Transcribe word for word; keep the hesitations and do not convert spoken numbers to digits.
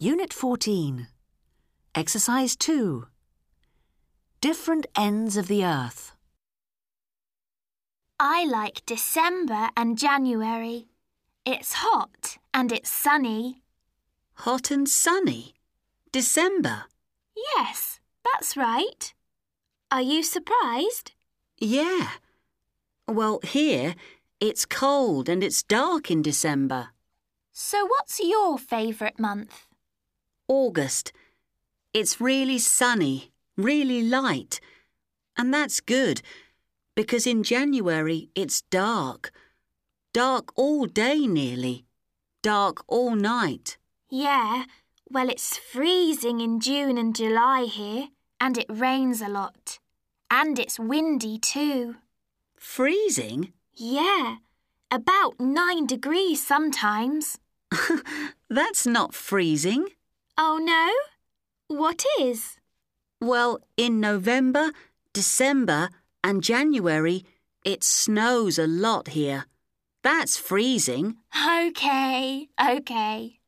Unit fourteen. Exercise two. Different ends of the earth. I like December and January. It's hot and it's sunny. Hot and sunny? December? Yes, that's right. Are you surprised? Yeah. Well, here it's cold and it's dark in December. So what's your favourite month? August. It's really sunny, really light. And that's good, because in January it's dark. Dark all day nearly. Dark all night. Yeah, well it's freezing in June and July here, and it rains a lot. And it's windy too. Freezing? Yeah, about nine degrees sometimes. That's not freezing. Oh no? What is? Well, in November, December and January, it snows a lot here. That's freezing. OK, OK.